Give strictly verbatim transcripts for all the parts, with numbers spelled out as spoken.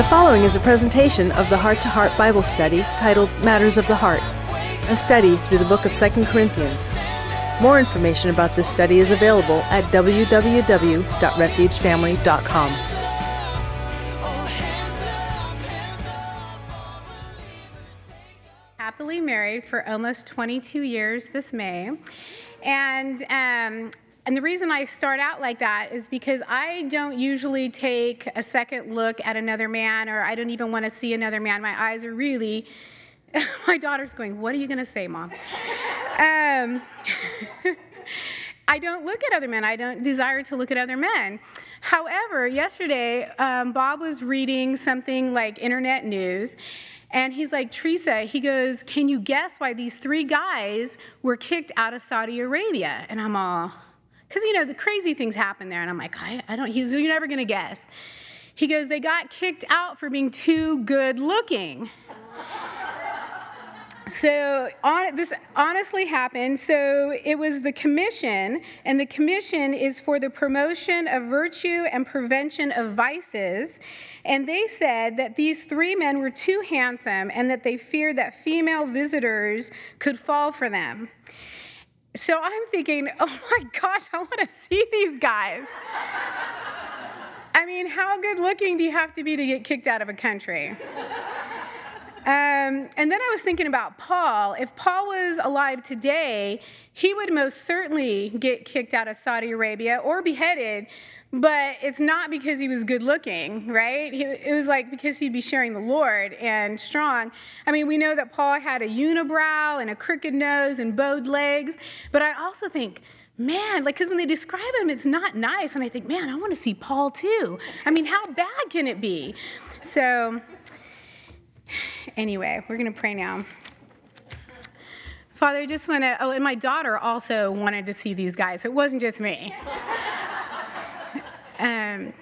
following is a presentation of the Heart to Heart Bible study titled Matters of the Heart, a study through the book of Second Corinthians. More information about this study is available at w w w dot refuge family dot com. Happily married for almost twenty-two years this May, and um, and the reason I start out like that is because I don't usually take a second look at another man, or I don't even want to see another man. My eyes are really, my daughter's going, what are you going to say, Mom? um, I don't look at other men. I don't desire to look at other men. However, yesterday, um, Bob was reading something like internet news, and he's like, Teresa, he goes, can you guess why these three guys were kicked out of Saudi Arabia? And I'm all, because, you know, the crazy things happen there. And I'm like, I, I don't, he's, you're never going to guess. He goes, they got kicked out for being too good looking. So on, this honestly happened. So it was the commission, and the commission is for the promotion of virtue and prevention of vices. And they said that these three men were too handsome and that they feared that female visitors could fall for them. So I'm thinking, oh my gosh, I want to see these guys. I mean, how good looking do you have to be to get kicked out of a country? Um, and then I was thinking about Paul. If Paul was alive today, he would most certainly get kicked out of Saudi Arabia or beheaded, but it's not because he was good looking, right? He, it was like because he'd be sharing the Lord and strong. I mean, we know that Paul had a unibrow and a crooked nose and bowed legs, but I also think, man, like, because when they describe him, it's not nice, and I think, man, I want to see Paul too. I mean, how bad can it be? So anyway, we're going to pray now. Father, I just want to, oh, and my daughter also wanted to see these guys. It wasn't just me. um,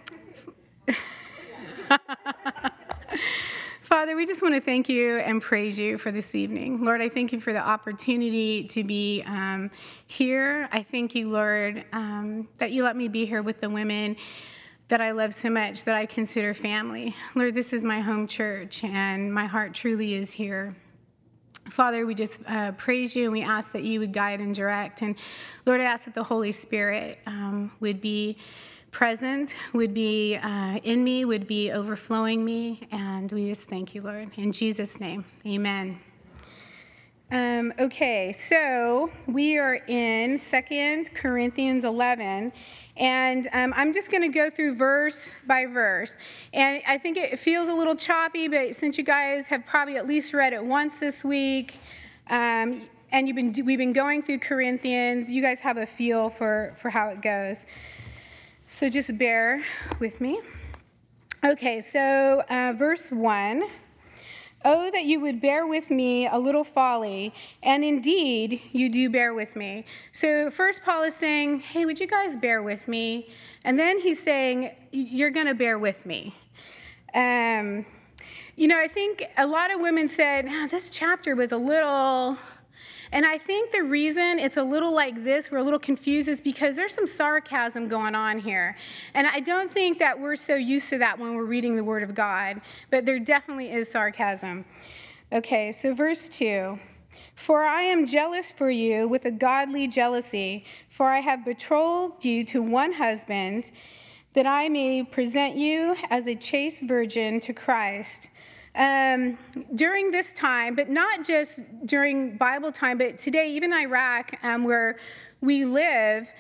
Father, we just want to thank you and praise you for this evening. Lord, I thank you for the opportunity to be um, here. I thank you, Lord, um, that you let me be here with the women that I love so much, that I consider family. Lord, this is my home church, and my heart truly is here. Father, we just uh, praise you, and we ask that you would guide and direct. And Lord, I ask that the Holy Spirit um, would be present, would be uh, in me, would be overflowing me. And we just thank you, Lord. In Jesus' name, amen. Um, okay, so we are in Second Corinthians eleven, and um, I'm just going to go through verse by verse. And I think it feels a little choppy, but since you guys have probably at least read it once this week, um, and you've been we've been going through Corinthians, you guys have a feel for, for how it goes. So just bear with me. Okay, so uh, verse one. Oh, that you would bear with me a little folly, and indeed you do bear with me. So first Paul is saying, hey, would you guys bear with me? And then he's saying, you're going to bear with me. Um, you know, I think a lot of women said, oh, this chapter was a little... And I think the reason it's a little like this, we're a little confused, is because there's some sarcasm going on here. And I don't think that we're so used to that when we're reading the Word of God, but there definitely is sarcasm. Okay, so verse two. For I am jealous for you with a godly jealousy, for I have betrothed you to one husband, that I may present you as a chaste virgin to Christ. Um, during this time, but not just during Bible time, but today, even Iraq, um, where we live,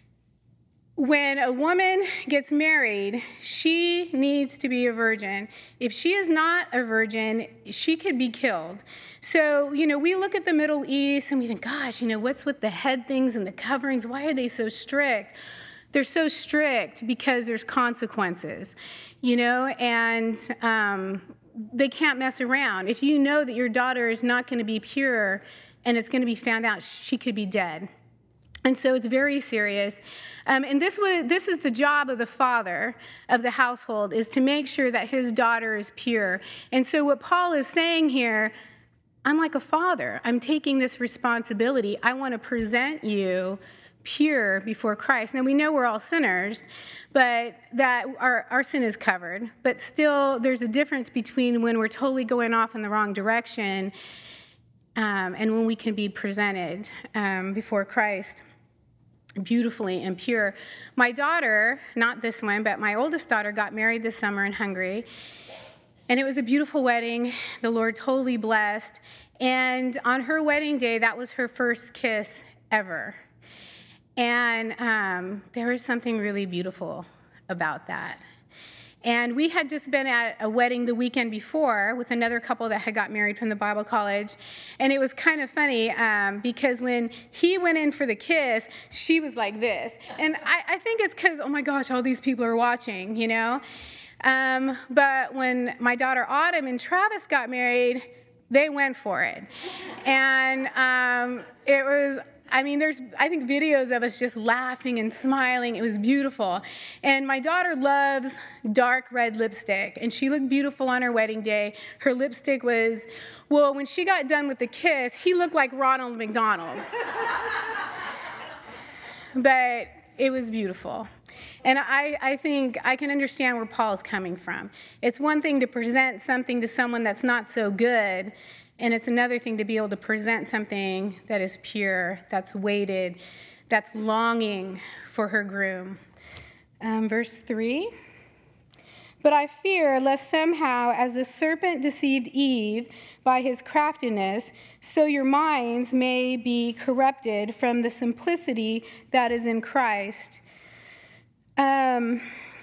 when a woman gets married, she needs to be a virgin. If she is not a virgin, she could be killed. So, you know, we look at the Middle East and we think, gosh, you know, what's with the head things and the coverings? Why are they so strict? They're so strict because there's consequences, you know, and um, they can't mess around. If you know that your daughter is not going to be pure and it's going to be found out, she could be dead. And so it's very serious. Um, and this was, this is the job of the father of the household, is to make sure that his daughter is pure. And so what Paul is saying here, I'm like a father. I'm taking this responsibility. I want to present you pure before Christ. Now, we know we're all sinners, but that our, our sin is covered. But still, there's a difference between when we're totally going off in the wrong direction um, and when we can be presented um, before Christ beautifully and pure. My daughter, not this one, but my oldest daughter got married this summer in Hungary. And it was a beautiful wedding. The Lord totally blessed. And on her wedding day, that was her first kiss ever. And um, there was something really beautiful about that. And we had just been at a wedding the weekend before with another couple that had got married from the Bible college. And it was kind of funny um, because when he went in for the kiss, she was like this. And I, I think it's because, oh my gosh, all these people are watching, you know? Um, but when my daughter Autumn and Travis got married, they went for it. And um, it was... I mean, there's, I think, videos of us just laughing and smiling. It was beautiful. And my daughter loves dark red lipstick, and she looked beautiful on her wedding day. Her lipstick was, well, when she got done with the kiss, he looked like Ronald McDonald. But it was beautiful. And I, I think I can understand where Paul's coming from. It's one thing to present something to someone that's not so good, and it's another thing to be able to present something that is pure, that's weighted, that's longing for her groom. Um, verse three. But I fear lest somehow, as the serpent deceived Eve by his craftiness, so your minds may be corrupted from the simplicity that is in Christ. Um...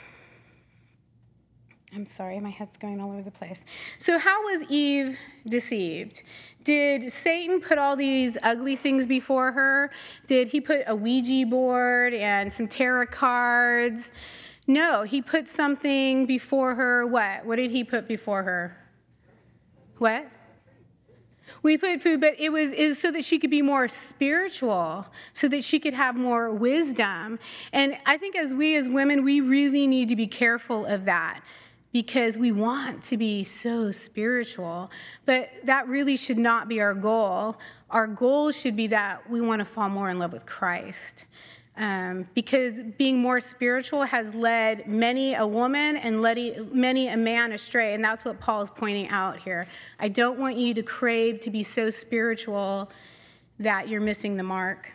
I'm sorry, my head's going all over the place. So how was Eve deceived? Did Satan put all these ugly things before her? Did he put a Ouija board and some tarot cards? No, he put something before her. What? What did he put before her? What? We put food, but it was, it was so that she could be more spiritual, so that she could have more wisdom. And I think as we as women, we really need to be careful of that, because we want to be so spiritual, but that really should not be our goal. Our goal should be that we want to fall more in love with Christ, um, because being more spiritual has led many a woman and led many a man astray, and that's what Paul's pointing out here. I don't want you to crave to be so spiritual that you're missing the mark.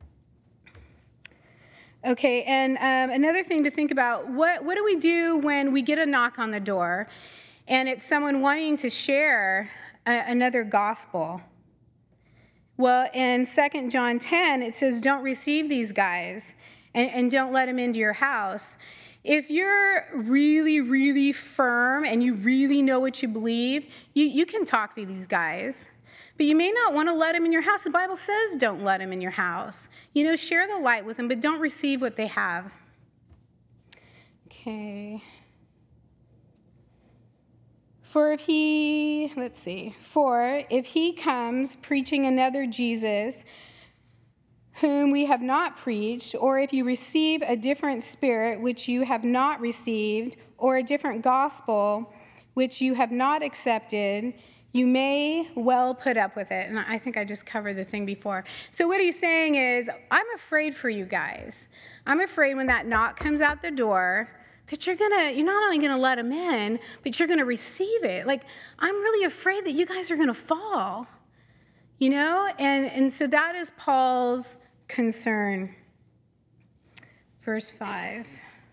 Okay, and um, another thing to think about, what, what do we do when we get a knock on the door and it's someone wanting to share a, another gospel? Well, in Second John ten, it says, don't receive these guys and, and don't let them into your house. If you're really, really firm and you really know what you believe, you, you can talk to these guys. But you may not want to let them in your house. The Bible says don't let them in your house. You know, share the light with them, but don't receive what they have. Okay. For if he, let's see, for if he comes preaching another Jesus, whom we have not preached, or if you receive a different spirit which you have not received, or a different gospel which you have not accepted, you may well put up with it. And I think I just covered the thing before. So what he's saying is, I'm afraid for you guys. I'm afraid when that knock comes out the door that you're gonna, you're not only gonna let them in, but you're gonna receive it. Like, I'm really afraid that you guys are gonna fall, you know? And, and so that is Paul's concern. Verse five.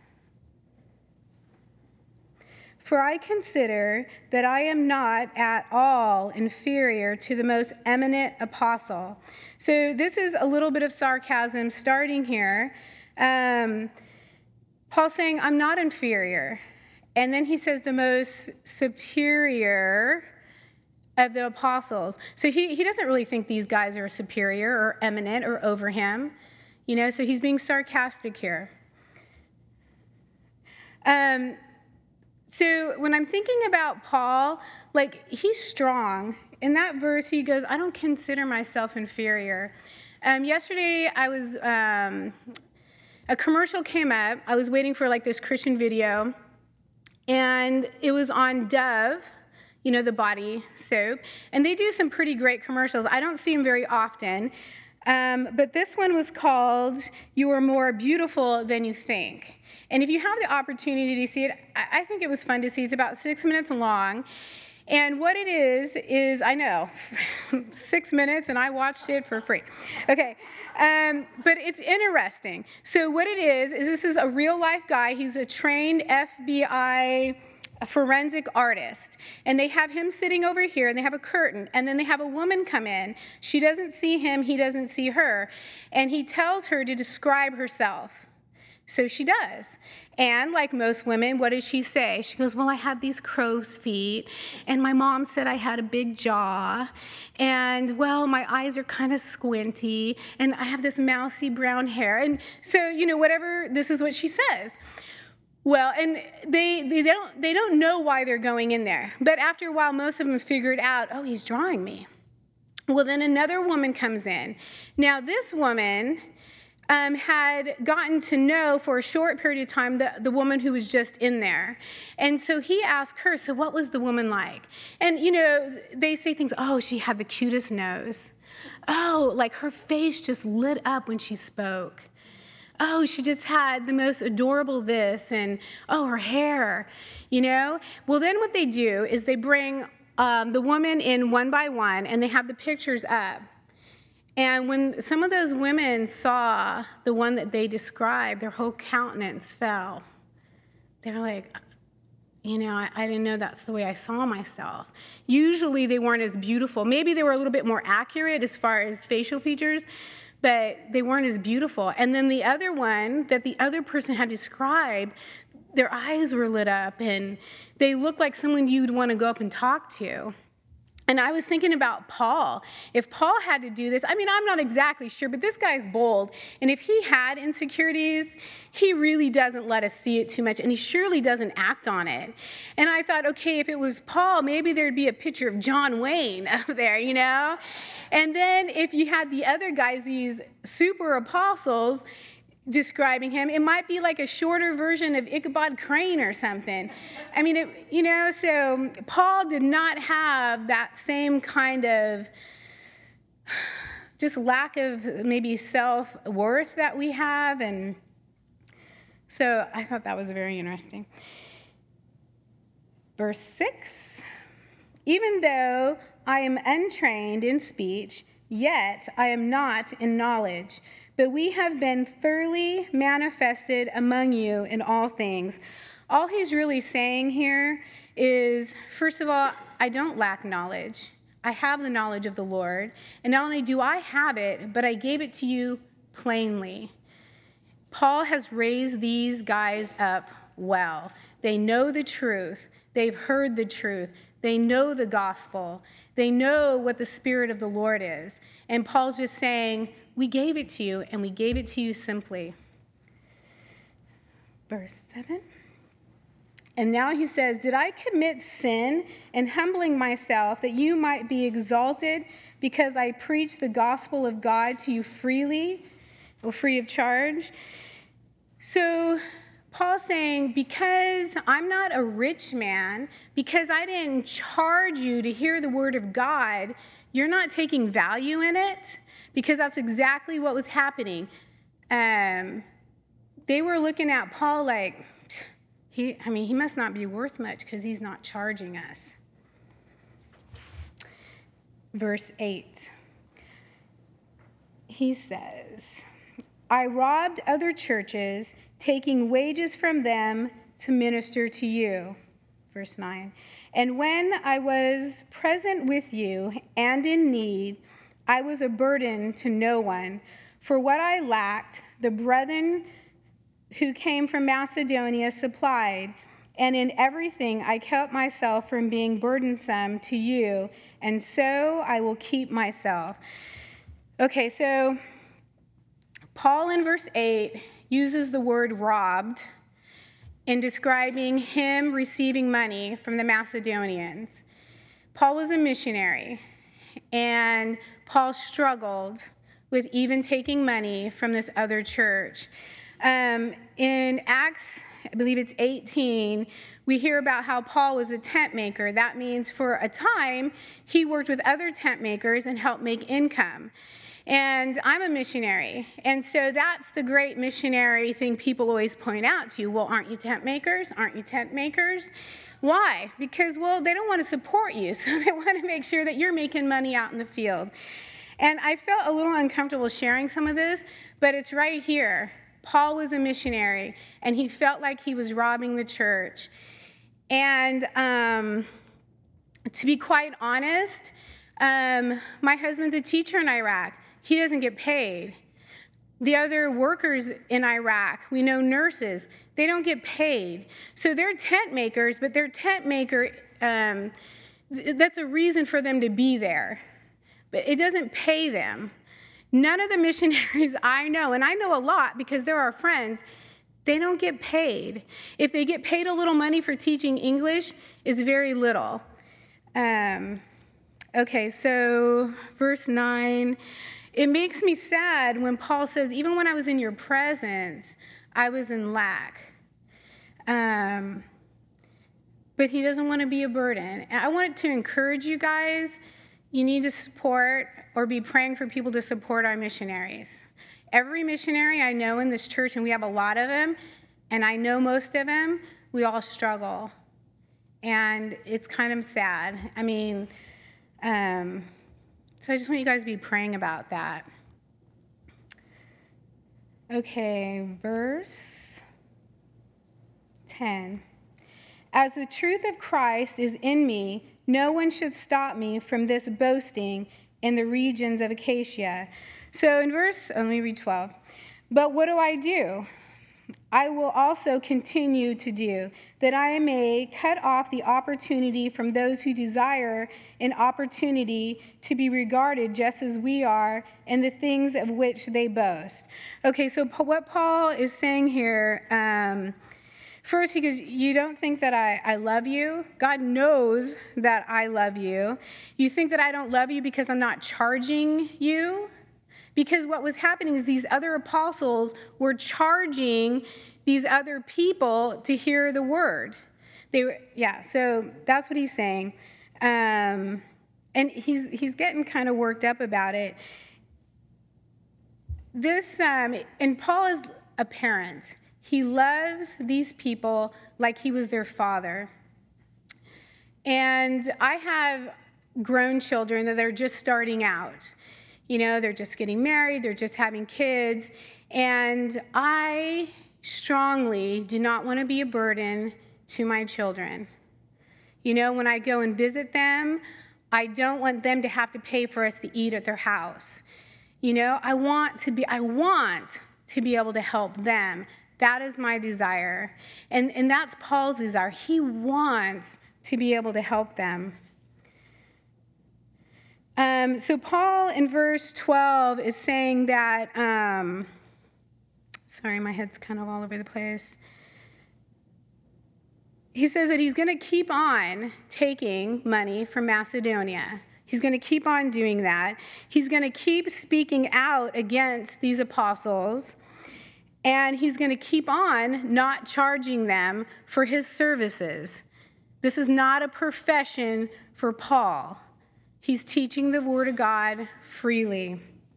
For I consider that I am not at all inferior to the most eminent apostle. So this is a little bit of sarcasm starting here. Um, Paul's saying, I'm not inferior. And then he says the most superior of the apostles. So he, he doesn't really think these guys are superior or eminent or over him. You know, so he's being sarcastic here. Um... So when I'm thinking about Paul, like, he's strong. In that verse, he goes, I don't consider myself inferior. Um, yesterday, I was, um, a commercial came up. I was waiting for, like, this Christian video, and it was on Dove, you know, the body soap. And they do some pretty great commercials. I don't see them very often. Um, but this one was called You Are More Beautiful Than You Think. And if you have the opportunity to see it, I think it was fun to see. It's about six minutes long. And what it is, is, I know, six minutes, and I watched it for free. Okay, um, but it's interesting. So what it is, is this is a real-life guy. He's a trained F B I forensic artist. And they have him sitting over here, and they have a curtain, and then they have a woman come in. She doesn't see him, he doesn't see her. And he tells her to describe herself. So she does. And like most women, what does she say? She goes, well, I have these crow's feet, and my mom said I had a big jaw, and, well, my eyes are kind of squinty, and I have this mousy brown hair. And so, you know, whatever, this is what she says. Well, and they, they, don't, they don't know why they're going in there. But after a while, most of them figured out, oh, he's drawing me. Well, then another woman comes in. Now, this woman Um, had gotten to know for a short period of time the, the woman who was just in there. And so he asked her, so what was the woman like? And, you know, they say things, oh, she had the cutest nose. Oh, like her face just lit up when she spoke. Oh, she just had the most adorable this, and, oh, her hair, you know? Well, then what they do is they bring um, the woman in one by one, and they have the pictures up. And when some of those women saw the one that they described, their whole countenance fell. They were like, you know, I, I didn't know that's the way I saw myself. Usually they weren't as beautiful. Maybe they were a little bit more accurate as far as facial features, but they weren't as beautiful. And then the other one that the other person had described, their eyes were lit up, and they looked like someone you'd want to go up and talk to. And I was thinking about Paul. If Paul had to do this, I mean, I'm not exactly sure, but this guy's bold. And if he had insecurities, he really doesn't let us see it too much, and he surely doesn't act on it. And I thought, okay, if it was Paul, maybe there'd be a picture of John Wayne up there, you know? And then if you had the other guys, these super apostles, describing him, it might be like a shorter version of Ichabod Crane or something. I mean, it, you know, so Paul did not have that same kind of just lack of maybe self-worth that we have. And so I thought that was very interesting. Verse six, even though I am untrained in speech, yet I am not in knowledge. But we have been thoroughly manifested among you in all things. All he's really saying here is, first of all, I don't lack knowledge. I have the knowledge of the Lord. And not only do I have it, but I gave it to you plainly. Paul has raised these guys up well. They know the truth. They've heard the truth. They know the gospel. They know what the Spirit of the Lord is. And Paul's just saying, we gave it to you, and we gave it to you simply. Verse seven. And now he says, did I commit sin in humbling myself that you might be exalted because I preach the gospel of God to you freely or free of charge? So Paul's saying, because I'm not a rich man, because I didn't charge you to hear the word of God, you're not taking value in it, because that's exactly what was happening. Um, they were looking at Paul like, he, I mean, he must not be worth much because he's not charging us. Verse eight, he says, I robbed other churches, taking wages from them to minister to you. Verse nine, and when I was present with you and in need, I was a burden to no one. For what I lacked, the brethren who came from Macedonia supplied, and in everything I kept myself from being burdensome to you, and so I will keep myself. Okay, so Paul in verse eight uses the word robbed in describing him receiving money from the Macedonians. Paul was a missionary, and Paul struggled with even taking money from this other church. Um, in Acts, I believe it's eighteen, we hear about how Paul was a tent maker. That means for a time, he worked with other tent makers and helped make income. And I'm a missionary. And so that's the great missionary thing people always point out to you. Well, aren't you tent makers? Aren't you tent makers? Why? Because, well, they don't want to support you, so they want to make sure that you're making money out in the field. And I felt a little uncomfortable sharing some of this, but it's right here. Paul was a missionary, and he felt like he was robbing the church. And um, to be quite honest, um, my husband's a teacher in Iraq. He doesn't get paid. The other workers in Iraq, we know nurses, they don't get paid. So they're tent makers, but they're tent maker, um, that's a reason for them to be there. But it doesn't pay them. None of the missionaries I know, and I know a lot because they're our friends, they don't get paid. If they get paid a little money for teaching English, it's very little. Um, okay, so verse nine. It makes me sad when Paul says, even when I was in your presence, I was in lack. Um, but he doesn't want to be a burden. And I wanted to encourage you guys, you need to support or be praying for people to support our missionaries. Every missionary I know in this church, and we have a lot of them, and I know most of them, we all struggle. And it's kind of sad. I mean, um, so I just want you guys to be praying about that. Okay, verse ten. As the truth of Christ is in me, no one should stop me from this boasting in the regions of Achaia. So in verse, oh, let me read twelve. But what do I do? I will also continue to do, that I may cut off the opportunity from those who desire an opportunity to be regarded just as we are in the things of which they boast. Okay, so what Paul is saying here, um, first he goes, you don't think that I, I love you? God knows that I love you. You think that I don't love you because I'm not charging you? Because what was happening is these other apostles were charging these other people to hear the word. They were, yeah, so that's what he's saying. Um, and he's he's getting kind of worked up about it. This, um, and Paul is a parent. He loves these people like he was their father. And I have grown children that are just starting out. You know, they're just getting married, they're just having kids, and I strongly do not want to be a burden to my children. You know, when I go and visit them, I don't want them to have to pay for us to eat at their house. You know, I want to be, I want to be able to help them. That is my desire. And, and that's Paul's desire. He wants to be able to help them. Um, so Paul in verse twelve is saying that, um, sorry, my head's kind of all over the place. He says that he's going to keep on taking money from Macedonia. He's going to keep on doing that. He's going to keep speaking out against these apostles, and he's going to keep on not charging them for his services. This is not a profession for Paul. He's teaching the word of God freely.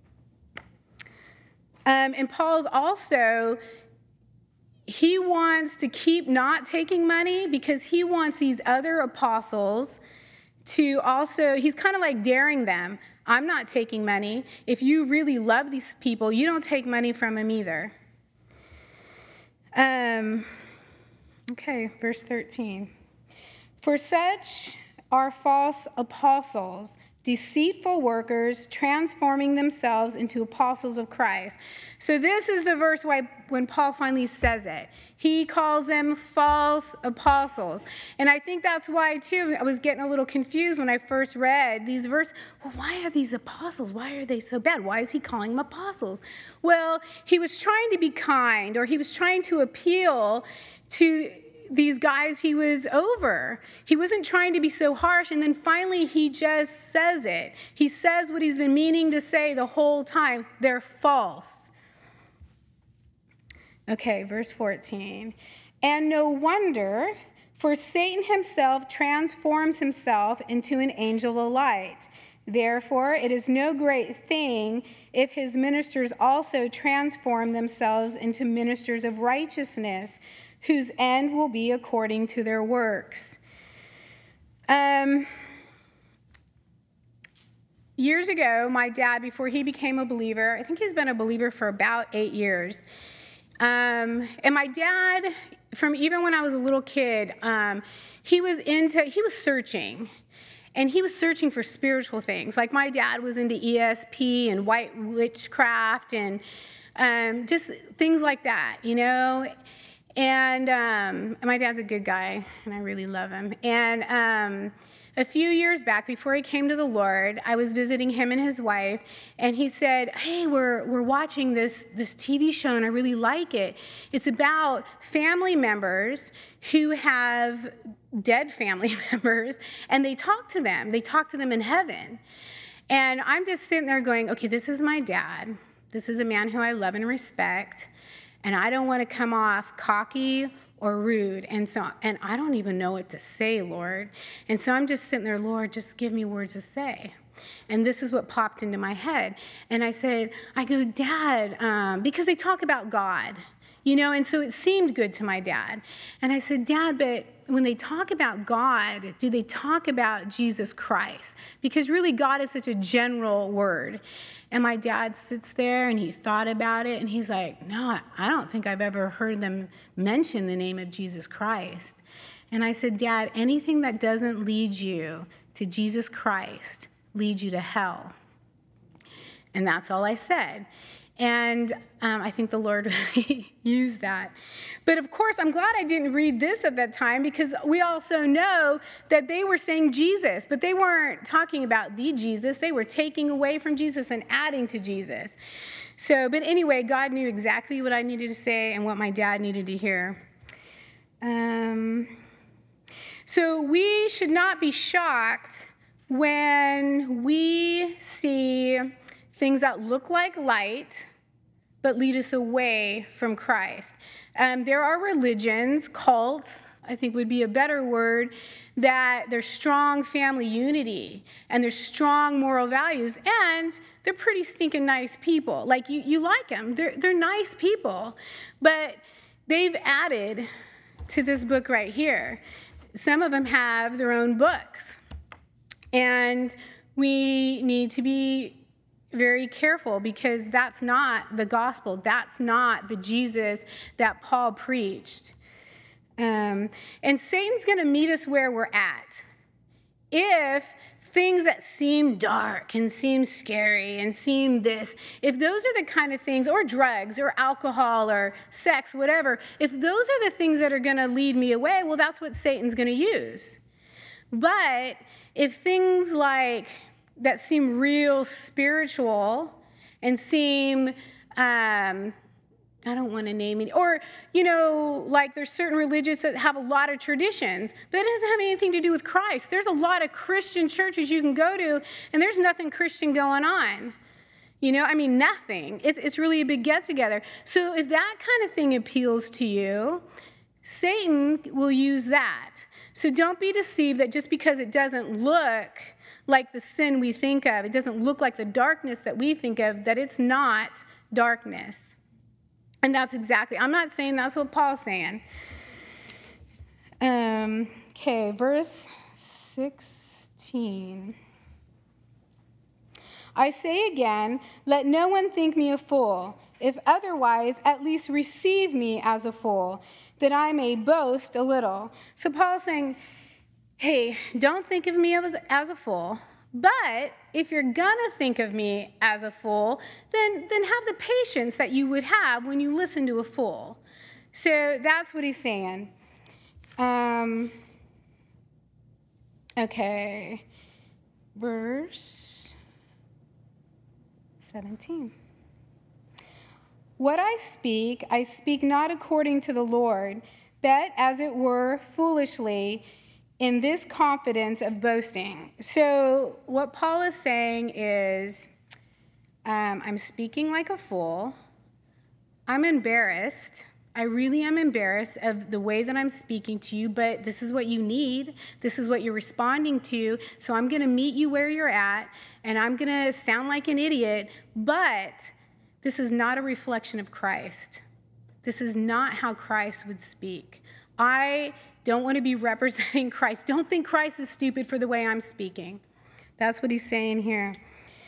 Um, and Paul's also, he wants to keep not taking money because he wants these other apostles to also, he's kind of like daring them. I'm not taking money. If you really love these people, you don't take money from them either. Um, okay, verse thirteen. For such are false apostles, deceitful workers, transforming themselves into apostles of Christ. So this is the verse why, when Paul finally says it. He calls them false apostles. And I think that's why, too, I was getting a little confused when I first read these verses. Well, why are these apostles? Why are they so bad? Why is he calling them apostles? Well, he was trying to be kind, or he was trying to appeal to these guys he was over. He wasn't trying to be so harsh, and then finally he just says it. He says what he's been meaning to say the whole time. They're false. Okay, verse fourteen. And no wonder, for Satan himself transforms himself into an angel of light. Therefore, it is no great thing if his ministers also transform themselves into ministers of righteousness, whose end will be according to their works. Um, years ago, my dad, before he became a believer, I think he's been a believer for about eight years. Um, and my dad, from even when I was a little kid, um, he was into, he was searching. And he was searching for spiritual things. Like my dad was into E S P and white witchcraft and um, just things like that, you know. And, um, and my dad's a good guy, and I really love him. And um, a few years back, before he came to the Lord, I was visiting him and his wife, and he said, hey, we're we're watching this, this T V show, and I really like it. It's about family members who have dead family members, and they talk to them. They talk to them in heaven. And I'm just sitting there going, okay, this is my dad. This is a man who I love and respect, and I don't want to come off cocky or rude, and so and I don't even know what to say, Lord. And so I'm just sitting there, Lord, just give me words to say. And this is what popped into my head. And I said, I go, Dad, um, because they talk about God, you know, and so it seemed good to my dad. And I said, Dad, but when they talk about God, do they talk about Jesus Christ? Because really, God is such a general word. And my dad sits there and he thought about it, and he's like, no, I don't think I've ever heard them mention the name of Jesus Christ. And I said, Dad, anything that doesn't lead you to Jesus Christ leads you to hell. And that's all I said. And um, I think the Lord used that. But of course, I'm glad I didn't read this at that time, because we also know that they were saying Jesus, but they weren't talking about the Jesus. They were taking away from Jesus and adding to Jesus. So, but anyway, God knew exactly what I needed to say and what my dad needed to hear. Um, so we should not be shocked when we see things that look like light, but lead us away from Christ. Um, there are religions, cults, I think would be a better word, that there's strong family unity, and there's strong moral values, and they're pretty stinking nice people. Like, you, you like them. They're, they're nice people. But they've added to this book right here. Some of them have their own books. And we need to be very careful, because that's not the gospel. That's not the Jesus that Paul preached. Um, and Satan's going to meet us where we're at. If things that seem dark and seem scary and seem this, if those are the kind of things, or drugs or alcohol or sex, whatever, if those are the things that are going to lead me away, well, that's what Satan's going to use. But if things like that seem real spiritual and seem, um, I don't want to name it, or, you know, like there's certain religions that have a lot of traditions, but it doesn't have anything to do with Christ. There's a lot of Christian churches you can go to, and there's nothing Christian going on. You know, I mean, nothing. It's, it's really a big get-together. So if that kind of thing appeals to you, Satan will use that. So don't be deceived that just because it doesn't look like the sin we think of, it doesn't look like the darkness that we think of, that it's not darkness. And that's exactly, I'm not saying that's what Paul's saying. Um, okay, verse sixteen. I say again, let no one think me a fool. If otherwise, at least receive me as a fool, that I may boast a little. So Paul's saying, hey, don't think of me as, as a fool, but if you're gonna think of me as a fool, then, then have the patience that you would have when you listen to a fool. So that's what he's saying. Um, okay, verse seventeen. What I speak, I speak not according to the Lord, but as it were foolishly, in this confidence of boasting. So what Paul is saying is, um, I'm speaking like a fool. I'm embarrassed. I really am embarrassed of the way that I'm speaking to you, but this is what you need. This is what you're responding to. So I'm going to meet you where you're at, and I'm going to sound like an idiot, but this is not a reflection of Christ. This is not how Christ would speak. I don't want to be representing Christ. Don't think Christ is stupid for the way I'm speaking. That's what he's saying here.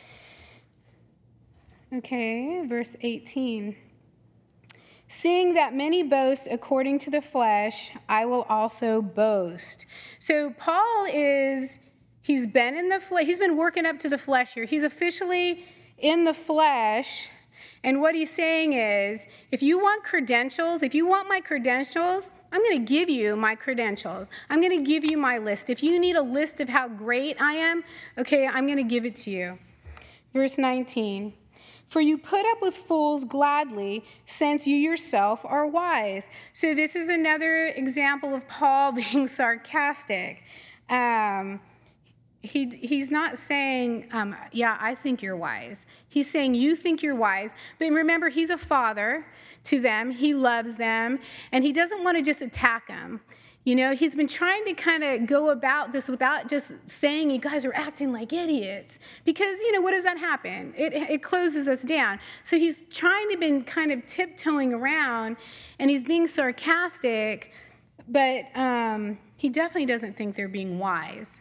Okay, verse eighteen. Seeing that many boast according to the flesh, I will also boast. So Paul is, he's been in the flesh, he's been working up to the flesh here. He's officially in the flesh. And what he's saying is, if you want credentials, if you want my credentials, I'm going to give you my credentials. I'm going to give you my list. If you need a list of how great I am, okay, I'm going to give it to you. Verse nineteen. For you put up with fools gladly, since you yourself are wise. So this is another example of Paul being sarcastic. Um, he, he's not saying, um, yeah, I think you're wise. He's saying, you think you're wise. But remember, he's a father to them. He loves them. And he doesn't want to just attack them. You know, he's been trying to kind of go about this without just saying you guys are acting like idiots. Because, you know, what does that happen? It, it closes us down. So he's trying to be kind of tiptoeing around, and he's being sarcastic, but um, he definitely doesn't think they're being wise.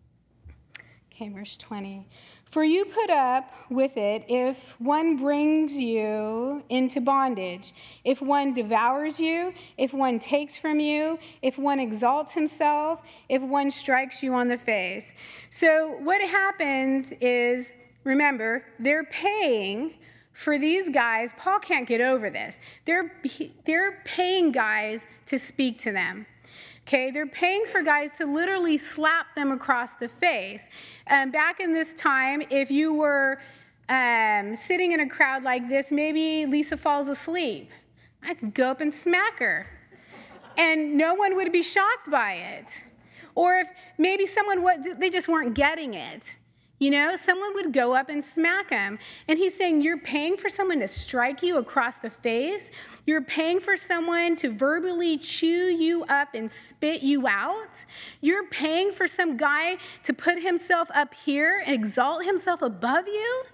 Okay, verse twenty. For you put up with it if one brings you into bondage, if one devours you, if one takes from you, if one exalts himself, if one strikes you on the face. So what happens is, remember, they're paying for these guys. Paul can't get over this. They're, they're paying guys to speak to them. Okay, they're paying for guys to literally slap them across the face. And back in this time, if you were um, sitting in a crowd like this, maybe Lisa falls asleep. I could go up and smack her. And no one would be shocked by it. Or if maybe someone, was, they just weren't getting it. You know, someone would go up and smack him. And he's saying, you're paying for someone to strike you across the face. You're paying for someone to verbally chew you up and spit you out. You're paying for some guy to put himself up here and exalt himself above you.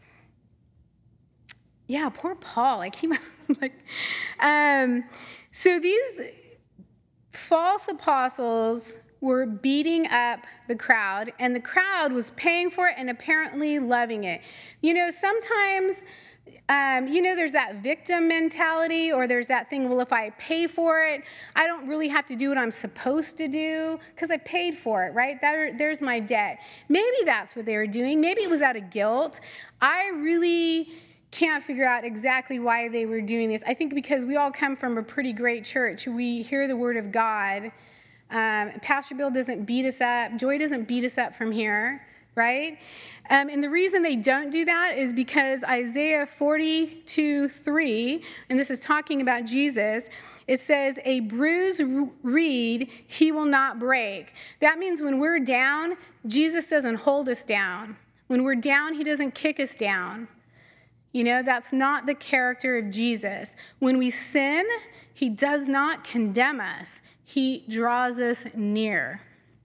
Yeah, poor Paul. Like he must like. Um, so these false apostles were beating up the crowd, and the crowd was paying for it and apparently loving it. You know, sometimes, um, you know, there's that victim mentality, or there's that thing, well, if I pay for it, I don't really have to do what I'm supposed to do because I paid for it, right? That, there's my debt. Maybe that's what they were doing. Maybe it was out of guilt. I really can't figure out exactly why they were doing this. I think because we all come from a pretty great church. We hear the word of God. Um, Pastor Bill doesn't beat us up. Joy doesn't beat us up from here, right? Um, and the reason they don't do that is because Isaiah forty-two three, and this is talking about Jesus, it says, a bruised reed he will not break. That means when we're down, Jesus doesn't hold us down. When we're down, he doesn't kick us down. You know, that's not the character of Jesus. When we sin, he does not condemn us. He draws us near.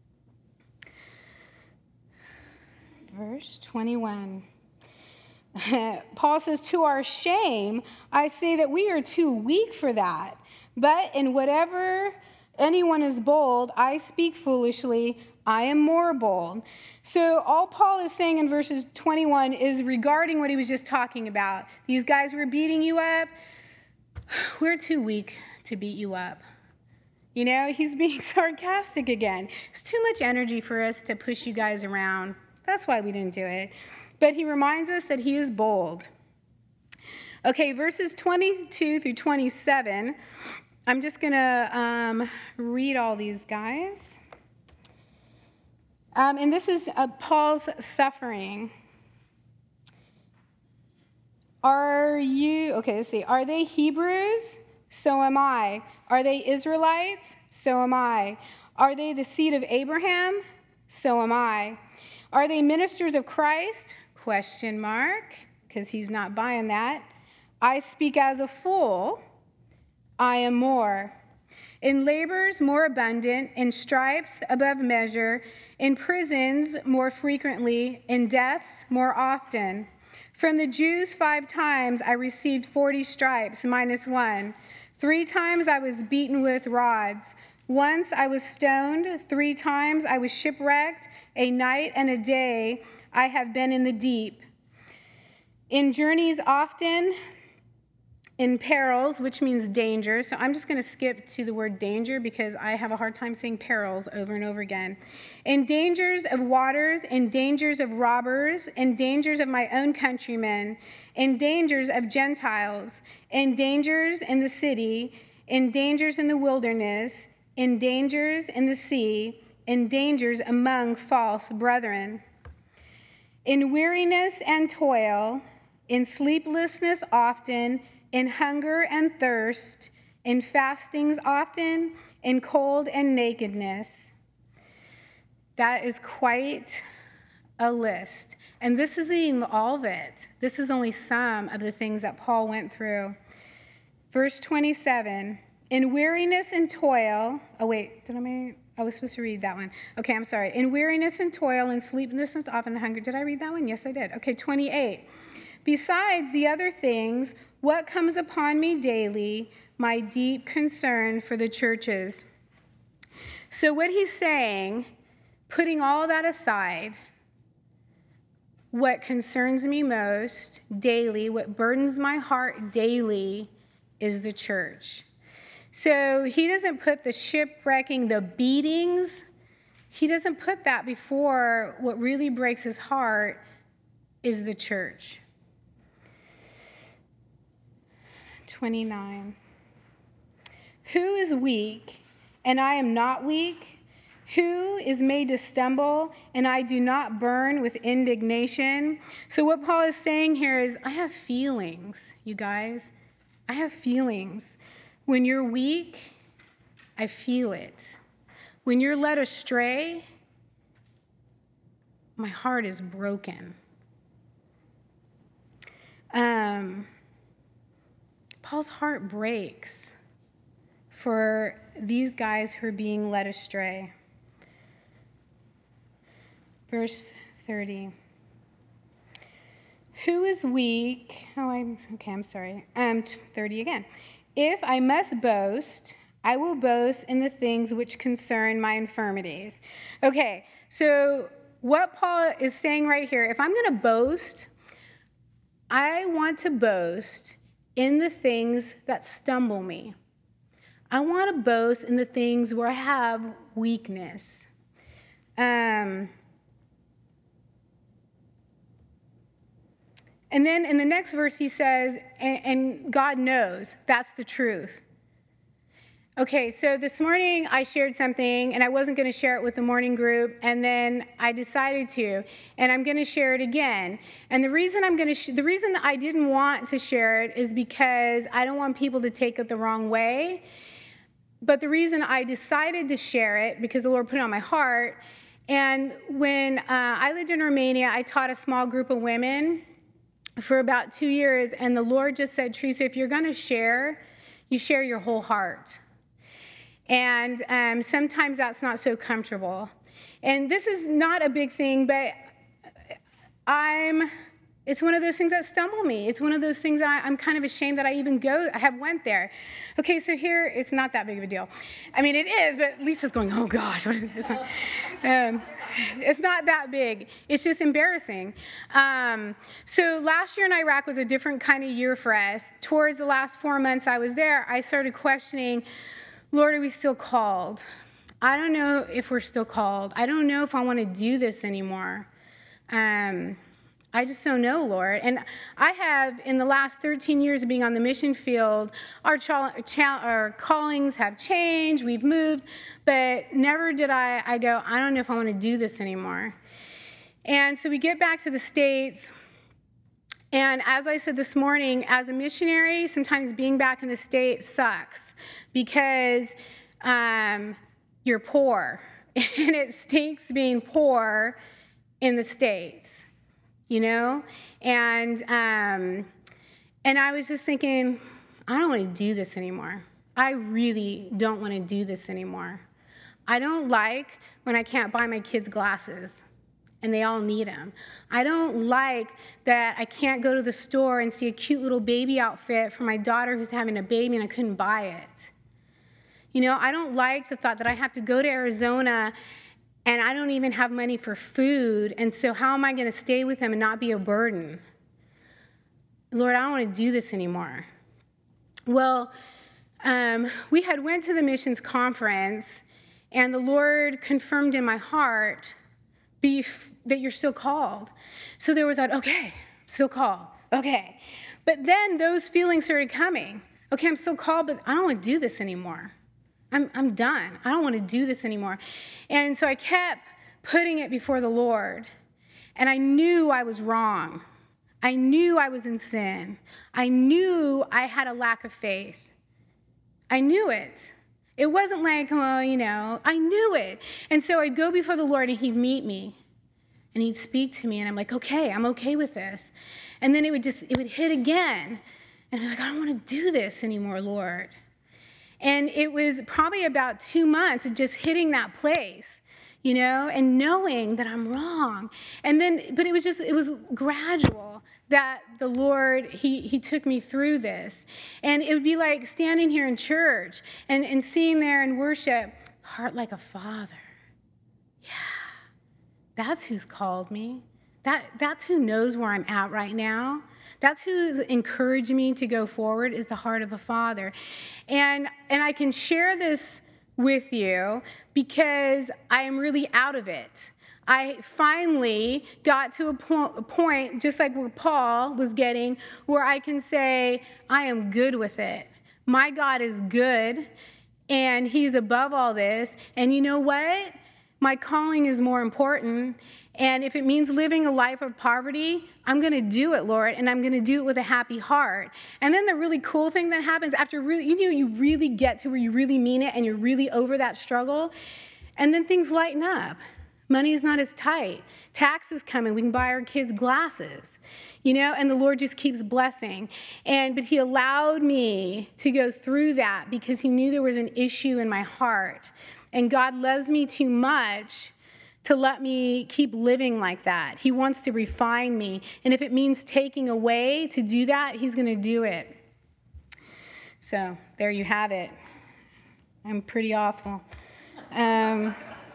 Verse twenty-one. Paul says, to our shame, I say that we are too weak for that. But in whatever anyone is bold, I speak foolishly, I am more bold. So all Paul is saying in verses twenty-one is regarding what he was just talking about. These guys were beating you up. We're too weak to beat you up. You know, he's being sarcastic again. It's too much energy for us to push you guys around. That's why we didn't do it. But he reminds us that he is bold. Okay, verses twenty-two through twenty-seven. I'm just going to um, read all these guys. Um, and this is uh, Paul's suffering. Are you, okay, let's see. Are they Hebrews? So am I. Are they Israelites? So am I. Are they the seed of Abraham? So am I. Are they ministers of Christ? Question mark, because he's not buying that. I speak as a fool. I am more. In labors more abundant, in stripes above measure, in prisons more frequently, in deaths more often. From the Jews five times I received forty stripes minus one. Three times I was beaten with rods. Once I was stoned. Three times I was shipwrecked. A night and a day I have been in the deep. In journeys often, in perils, which means danger. So I'm just going to skip to the word danger because I have a hard time saying perils over and over again. In dangers of waters, in dangers of robbers, in dangers of my own countrymen, in dangers of Gentiles, in dangers in the city, in dangers in the wilderness, in dangers in the sea, in dangers among false brethren. In weariness and toil, in sleeplessness often, in hunger and thirst, in fastings often, in cold and nakedness. That is quite a list. And this isn't even all of it. This is only some of the things that Paul went through. Verse twenty-seven, in weariness and toil, oh wait, did I make, I was supposed to read that one. Okay, I'm sorry. In weariness and toil, in sleeplessness often, and hunger. Did I read that one? Yes, I did. Okay, twenty-eight. Besides the other things, what comes upon me daily, my deep concern for the churches. So what he's saying, putting all that aside, what concerns me most daily, what burdens my heart daily is the church. So he doesn't put the shipwrecking, the beatings, he doesn't put that before what really breaks his heart is the church. twenty-nine. Who is weak, and I am not weak? Who is made to stumble, and I do not burn with indignation? So what Paul is saying here is, I have feelings, you guys. I have feelings. When you're weak, I feel it. When you're led astray, my heart is broken. Um... Paul's heart breaks for these guys who are being led astray. Verse thirty. Who is weak? Oh, I'm okay. I'm sorry. Um, thirty again. If I must boast, I will boast in the things which concern my infirmities. Okay, so what Paul is saying right here, if I'm going to boast, I want to boast in the things that stumble me. I want to boast in the things where I have weakness. Um, and then in the next verse he says, and, and God knows that's the truth. Okay, so this morning I shared something, and I wasn't going to share it with the morning group, and then I decided to, and I'm going to share it again. And the reason I'm going to, sh- the reason I didn't want to share it is because I don't want people to take it the wrong way. But the reason I decided to share it, because the Lord put it on my heart, and when uh, I lived in Romania, I taught a small group of women for about two years, and the Lord just said, Teresa, if you're going to share, you share your whole heart. And um, sometimes that's not so comfortable. And this is not a big thing, but I'm, it's one of those things that stumble me. It's one of those things that I, I'm kind of ashamed that I even go, I have went there. Okay, so here, it's not that big of a deal. I mean, it is, but Lisa's going, oh gosh, what is this? Um, it's not that big. It's just embarrassing. Um, so last year in Iraq was a different kind of year for us. Towards the last four months I was there, I started questioning, Lord, are we still called? I don't know if we're still called. I don't know if I want to do this anymore. Um, I just don't know, Lord. And I have, in the last thirteen years of being on the mission field, our, cha- cha- our callings have changed, we've moved, but never did I, I go, I don't know if I want to do this anymore. And so we get back to the States. And as I said this morning, as a missionary, sometimes being back in the States sucks because um, you're poor. And it stinks being poor in the States, you know? And, um, and I was just thinking, I don't want to do this anymore. I really don't want to do this anymore. I don't like when I can't buy my kids glasses and they all need them. I don't like that I can't go to the store and see a cute little baby outfit for my daughter who's having a baby and I couldn't buy it. You know, I don't like the thought that I have to go to Arizona and I don't even have money for food, and so how am I going to stay with them and not be a burden? Lord, I don't want to do this anymore. Well, um, we had went to the missions conference, and the Lord confirmed in my heart be f- that you're still called. So there was that, okay, still called, okay. But then those feelings started coming. Okay, I'm still called, but I don't want to do this anymore. I'm I'm done. I don't want to do this anymore. And so I kept putting it before the Lord. And I knew I was wrong. I knew I was in sin. I knew I had a lack of faith. I knew it. It wasn't like, well, you know, I knew it. And so I'd go before the Lord and he'd meet me. And he'd speak to me and I'm like, okay, I'm okay with this. And then it would just, it would hit again. And I'm like, I don't want to do this anymore, Lord. And it was probably about two months of just hitting that place, you know, and knowing that I'm wrong. And then, but it was just, it was gradual that the Lord, he, he took me through this. And it would be like standing here in church and, and seeing there in worship, heart like a father. Yeah, that's who's called me. That, that's who knows where I'm at right now. That's who's encouraged me to go forward, is the heart of a father. And, and I can share this with you because I am really out of it. I finally got to a, po- a point, just like where Paul was getting, where I can say, I am good with it. My God is good, and he's above all this. And you know what? My calling is more important. And if it means living a life of poverty, I'm going to do it, Lord, and I'm going to do it with a happy heart. And then the really cool thing that happens after really, you know, you really get to where you really mean it and you're really over that struggle, and then things lighten up. Money is not as tight. Taxes come in. We can buy our kids glasses, you know, and the Lord just keeps blessing. And but he allowed me to go through that because he knew there was an issue in my heart. And God loves me too much to let me keep living like that. He wants to refine me. And if it means taking away to do that, he's going to do it. So there you have it. I'm pretty awful. Um,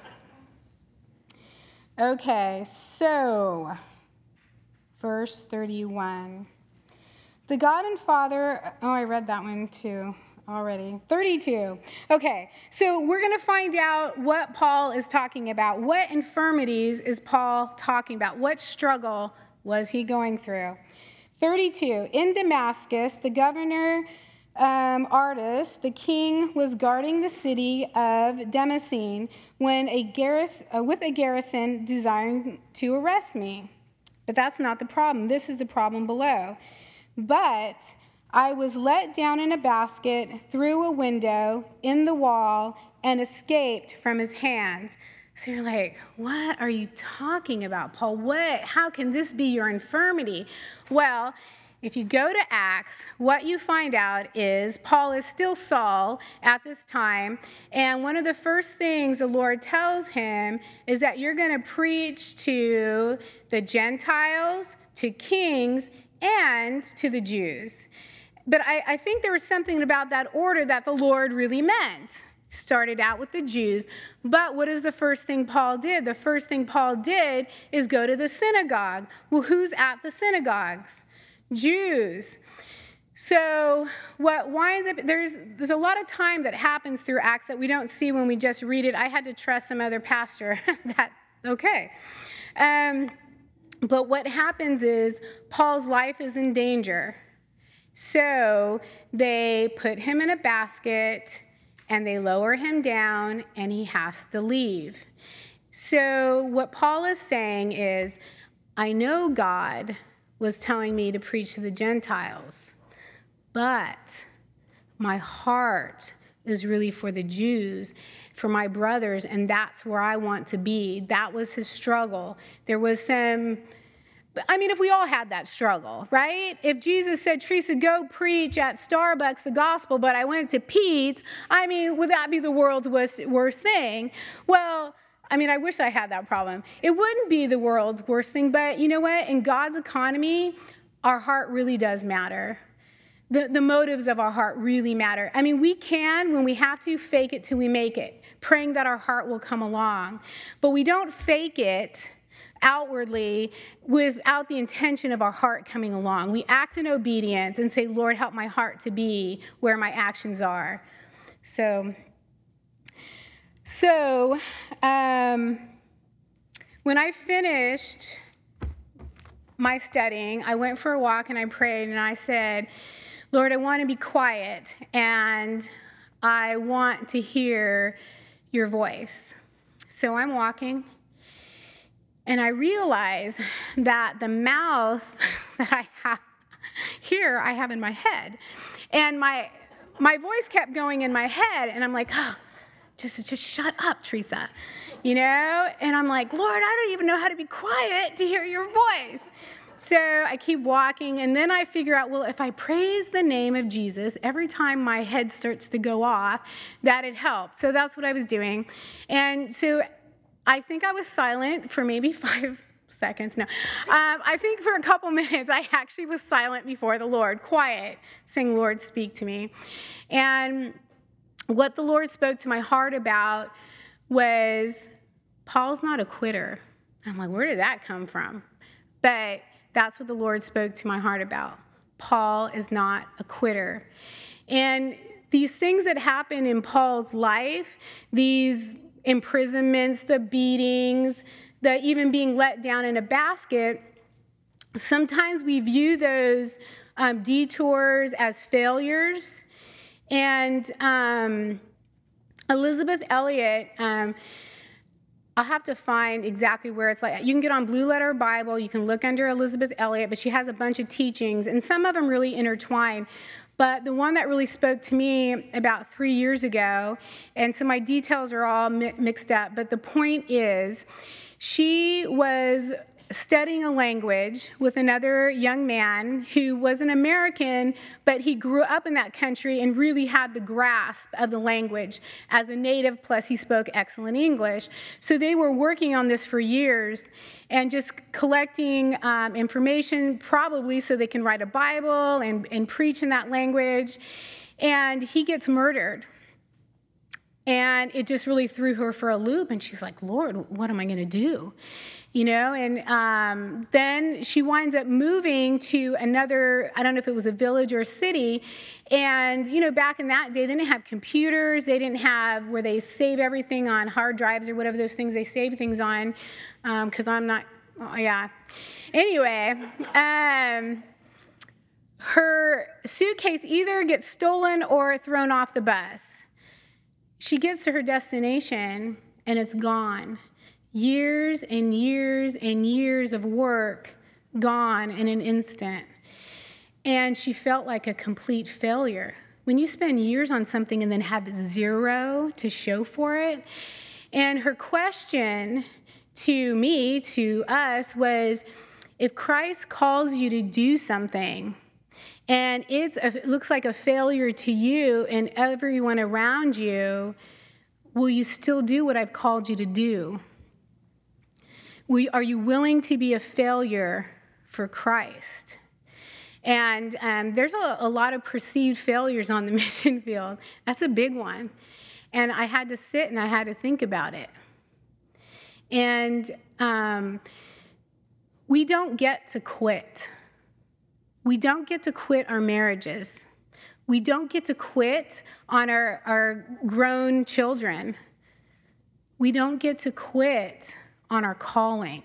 okay, so verse thirty-one. The God and Father, oh, I read that one too. Already. thirty-two. Okay, so we're going to find out what Paul is talking about. What infirmities is Paul talking about? What struggle was he going through? thirty-two. In Damascus, the governor um, Aretas, the king, was guarding the city of Damascene when a garrison, uh, with a garrison desiring to arrest me. But that's not the problem. This is the problem below. But I was let down in a basket through a window in the wall and escaped from his hands. So you're like, what are you talking about, Paul? What? How can this be your infirmity? Well, if you go to Acts, what you find out is Paul is still Saul at this time, and one of the first things the Lord tells him is that you're going to preach to the Gentiles, to kings, and to the Jews. But I, I think there was something about that order that the Lord really meant. Started out with the Jews, but what is the first thing Paul did? The first thing Paul did is go to the synagogue. Well, who's at the synagogues? Jews. So what winds up, there's, there's a lot of time that happens through Acts that we don't see when we just read it. I had to trust some other pastor. that, okay. Um, but what happens is Paul's life is in danger. So they put him in a basket and they lower him down and he has to leave. So what Paul is saying is, I know God was telling me to preach to the Gentiles, but my heart is really for the Jews, for my brothers, and that's where I want to be. That was his struggle. There was some I mean, if we all had that struggle, right? If Jesus said, Teresa, go preach at Starbucks the gospel, but I went to Pete's, I mean, would that be the world's worst, worst thing? Well, I mean, I wish I had that problem. It wouldn't be the world's worst thing, but you know what? In God's economy, our heart really does matter. The, the motives of our heart really matter. I mean, we can, when we have to, fake it till we make it, praying that our heart will come along. But we don't fake it outwardly without the intention of our heart coming along. We act in obedience and say, Lord, help my heart to be where my actions are. So, so um, when I finished my studying, I went for a walk and I prayed and I said, Lord, I want to be quiet and I want to hear your voice. So I'm walking. And I realize that the mouth that I have here, I have in my head. And my my voice kept going in my head, and I'm like, oh, just, just shut up, Teresa. You know? And I'm like, Lord, I don't even know how to be quiet to hear your voice. So I keep walking, and then I figure out, well, if I praise the name of Jesus every time my head starts to go off, that it helped. So that's what I was doing. And so I think I was silent for maybe five seconds. No, um, I think for a couple minutes, I actually was silent before the Lord, quiet, saying, Lord, speak to me. And what the Lord spoke to my heart about was, Paul's not a quitter. I'm like, where did that come from? But that's what the Lord spoke to my heart about. Paul is not a quitter. And these things that happen in Paul's life, these imprisonments, the beatings, the even being let down in a basket, sometimes we view those um, detours as failures. And um, Elizabeth Elliot, um, I'll have to find exactly where it's like. You can get on Blue Letter Bible, you can look under Elizabeth Elliot, but she has a bunch of teachings, and some of them really intertwine. But the one that really spoke to me about three years ago, and so my details are all mi- mixed up, but the point is, she was studying a language with another young man who was an American, but he grew up in that country and really had the grasp of the language as a native, plus he spoke excellent English. So they were working on this for years and just collecting um, information, probably so they can write a Bible and, and preach in that language. And he gets murdered. And it just really threw her for a loop. And she's like, Lord, what am I going to do? You know, and um, then she winds up moving to another, I don't know if it was a village or a city. And, you know, back in that day, they didn't have computers. They didn't have where they save everything on hard drives or whatever those things they save things on, because um, I'm not, oh, yeah. Anyway, um, her suitcase either gets stolen or thrown off the bus. She gets to her destination, and it's gone. Years and years and years of work gone in an instant. And she felt like a complete failure. When you spend years on something and then have zero to show for it. And her question to me, to us, was, if Christ calls you to do something, and it's a, it looks like a failure to you and everyone around you, will you still do what I've called you to do? We, are you willing to be a failure for Christ? And um, there's a, a lot of perceived failures on the mission field. That's a big one. And I had to sit and I had to think about it. And um, we don't get to quit. We don't get to quit our marriages. We don't get to quit on our, our grown children. We don't get to quit on our calling.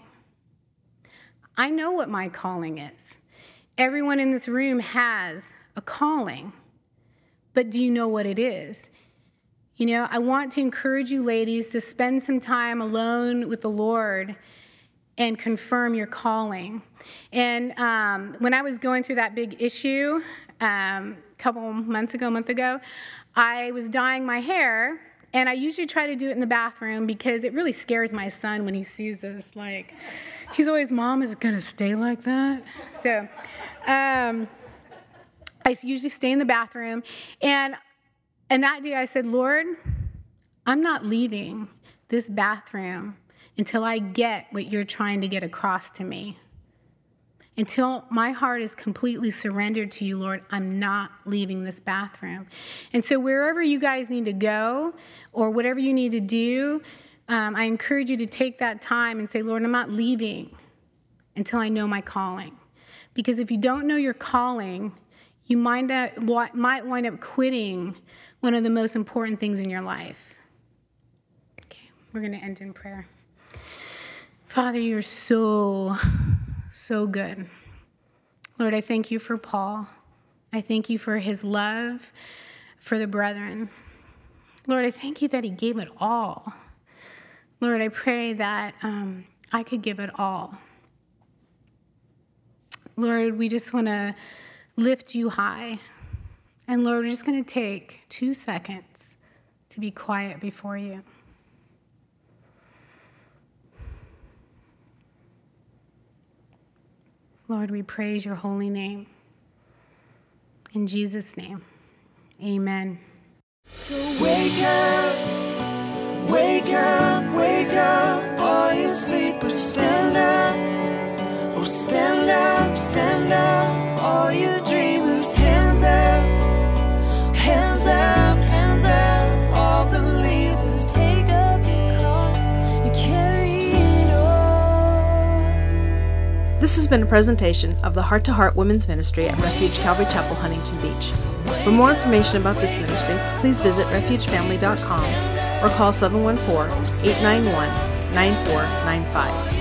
I know what my calling is. Everyone in this room has a calling, but do you know what it is? You know, I want to encourage you ladies to spend some time alone with the Lord and confirm your calling. And um, when I was going through that big issue um, a couple months ago, a month ago, I was dyeing my hair. And I usually try to do it in the bathroom because it really scares my son when he sees this, like, He's always, Mom, is it going to stay like that? So um, I usually stay in the bathroom. And, and that day I said, Lord, I'm not leaving this bathroom until I get what you're trying to get across to me. Until my heart is completely surrendered to you, Lord, I'm not leaving this bathroom. And so wherever you guys need to go or whatever you need to do, um, I encourage you to take that time and say, Lord, I'm not leaving until I know my calling. Because if you don't know your calling, you might, uh, might wind up quitting one of the most important things in your life. Okay, we're going to end in prayer. Father, you're so... so good. Lord, I thank you for Paul. I thank you for his love for the brethren. Lord, I thank you that he gave it all. Lord, I pray that um, I could give it all. Lord, we just want to lift you high. And Lord, we're just going to take two seconds to be quiet before you. Lord, we praise your holy name. In Jesus' name, amen. So wake up, wake up, wake up, all you sleepers, stand up. Oh, stand up, stand up, all you dreamers, hands up, hands up, hands up, all believers, take up your cross and carry it all. This has been a presentation of the Heart to Heart Women's Ministry at Refuge Calvary Chapel, Huntington Beach. For more information about this ministry, please visit refuge family dot com or call seven one four, eight nine one, nine four nine five.